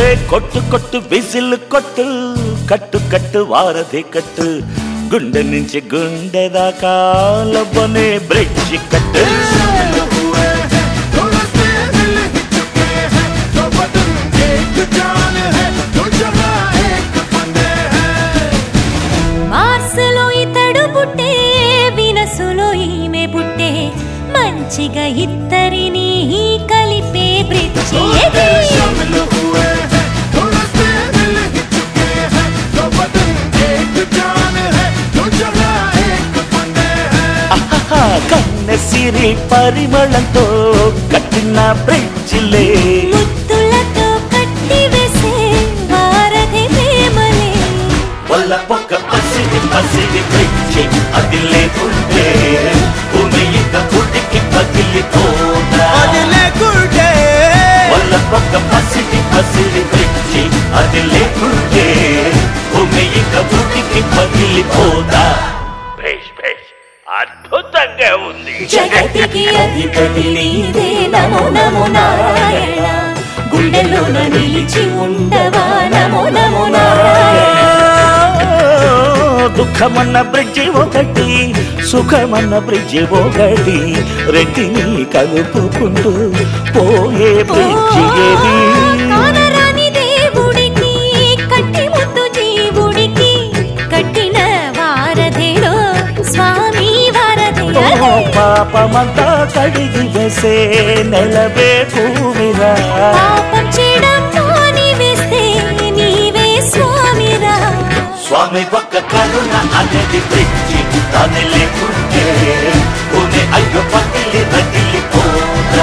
కొట్టు కొట్టు విజిల్ కొట్టు కట్టు కట్టు వారధి కట్టు గుండె నుంచి గుండె దాకా లబ్బనే బ్రిడ్జి కట్టు మార్సులో ఇతడు పుట్టే వినసులో ఈమె పుట్టే మంచిగా ఇద్దరిని కలిపే బ్రిడ్జి కన్నెసిరి పరిమళంతో కట్టిన బ్రిడ్జిలే ముత్తులతో కట్టి వేసే వారధి ప్రేమలే వల్ల పొక్క పసిడి పసిడి బ్రిడ్జి అది లేకుంటే భూమి ఇక పుట్టికి పగిలిపోదా వల్ల పొక్క పసిడి పసిడి బ్రిడ్జి అది లేకుంటే భూమి ఇక పుట్టికి పగిలిపోదా అద్భుతంగా ఉంది జగతికి అధిపతి నీదే నమో నమో నారాయణ గుండెలోన నిలిచి ఉండవా నమో నమో నారాయణ దుఃఖమన్న బ్రిడ్జి ఒకటి సుఖమన్న బ్రిడ్జి ఒకటి రెడ్డిని కలుపుకుంటూ పోయే బ్రిడ్జి ఏది కానరాని దేవుడికి కట్టి ముద్దు జీవుడికి కట్టిన వారధిలో స్వామి వారధి పాపమంతా కడిగి వేసే నెలవే భూమిరా పాపం చేయడం మాని వేస్తే నీవే స్వామిరా స్వామి ఒక్క కరుణ అనేది బ్రిడ్జి దాని లేకుంటే భూమి అయ్యో పగిలి రగిలిపోదా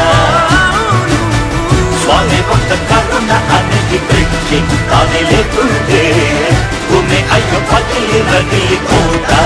స్వామి ఒక్క కరుణ అనేది బ్రిడ్జి దాని లేకుంటే భూమి అయ్యో పగిలి రగిలిపోదా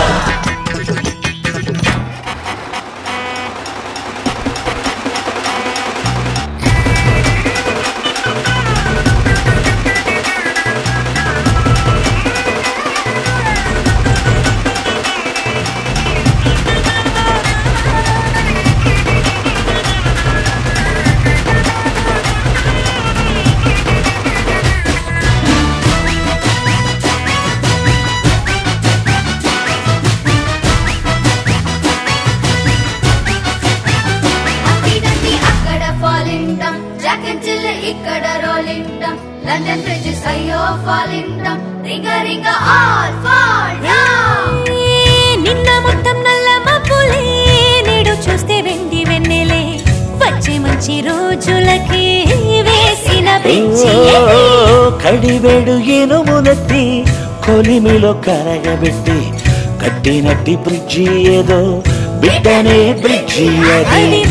ఇక్కడ రోలిండం లండన్ బ్రిడ్జెస్ అయ్యో ఫాలిండం రింగ రింగ ఆల్ ఫాల్ డౌన్ నిన్న మొత్తం నల్ల మబ్బులే నేడు చూస్తే వెండి వెన్నెలే వచ్చే మంచి రోజులకి వేసిన బ్రిడ్జి కడివేడు ఇనుమునెత్తి కొలిమిలో కరగబెట్టి కట్టినట్టి బ్రిడ్జి ఏదో బిడ్డనే బ్రిడ్జి అది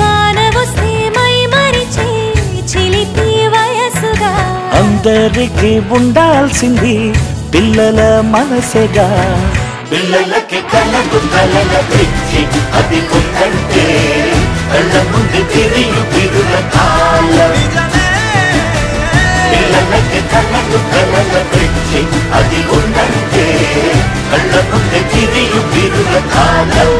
అందరికి ఉండాల్సింది పిల్లల మనసేగా పిల్లలకి కళ్ళకు కళ్ళ బ్రిడ్జి అది ఉందంటే కళ్ళ ముందు తిరిగి బిరుల కాలం పిల్లలకి కళ్ళకు కళ్ళ బ్రిడ్జి అది ఉందంటే కళ్ళ ముందు తిరిగి బిరుల కాలం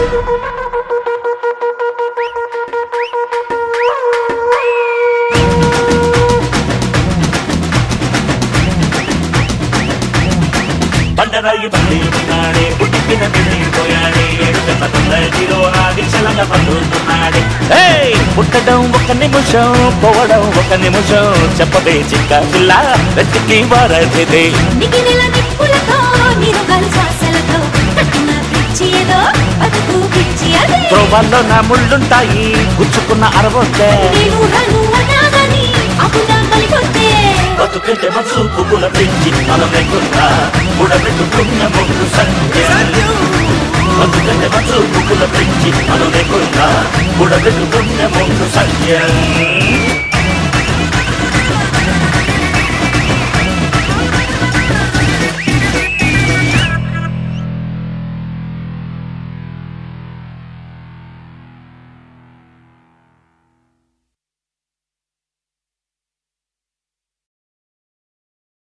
బండరాయి బండినాడే పుట్టిన పోయాడే ఏడుగన్న తొందరలో ఆదిశలంగా పండుతున్నాడే పుట్టడం ఒక నిమిషం పోవడం ఒక నిమిషం చెప్పవే చిక్క పిల్ల వెతికి వారధిదే మిగిలిన నిప్పులతో నిరుగాలు శ్వాసలతో కట్టిన బ్రిడ్జి ఏదో బతుకు బ్రిడ్జి అదే త్రోవల్లో నా ముళ్ళుంటాయి గుచ్చుకున్న అరవొద్దే బతుకంటే మనసు పువ్వుల పెంచి మనం లేకుండా ఉడబెట్టుకున్న ముందు సంధ్య బతుకంటే మనసు పువ్వుల పెంచి మనం లేకుండా ఉడబెట్టుకున్న ముందు సంధ్య